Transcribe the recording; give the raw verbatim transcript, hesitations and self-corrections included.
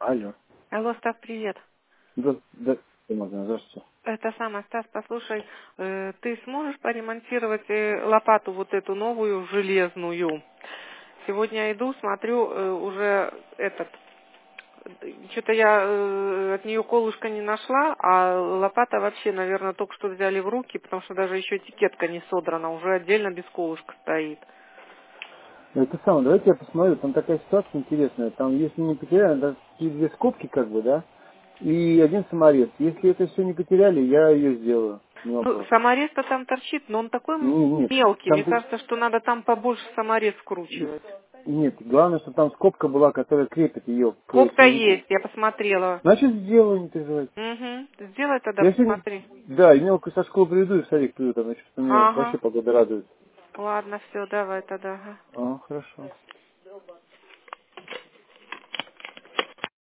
Алло. Алло, Стас, привет. Да, да, можно, здравствуйте. Это самое, Стас, послушай, э, ты сможешь поремонтировать э, лопату вот эту новую железную? Сегодня я иду, смотрю, э, уже этот, что-то я э, от нее колышка не нашла, а лопата вообще, наверное, только что взяли в руки, потому что даже еще этикетка не содрана, уже отдельно без колышка стоит. Это самое, давайте я посмотрю, там такая ситуация интересная. Там, если не потеряли, да, такие две скобки, как бы, да, и один саморез. Если это все не потеряли, я ее сделаю. Не Ну, вопрос. саморез-то там торчит, но он такой Не, нет, мелкий. там, Мне ты- кажется, что надо там побольше саморез вкручивать. нет, главное, что там скобка была, которая крепит ее к Сколько соединителю. есть, я посмотрела. Значит, сделаю, не переживайте. Угу. Сделай тогда, Я сегодня, посмотри. да, и мелкую со школы приведу и в садик приведу, там, значит, что мне вообще Ага. погода радует. Ладно, все, давай тогда. Ага. А, хорошо.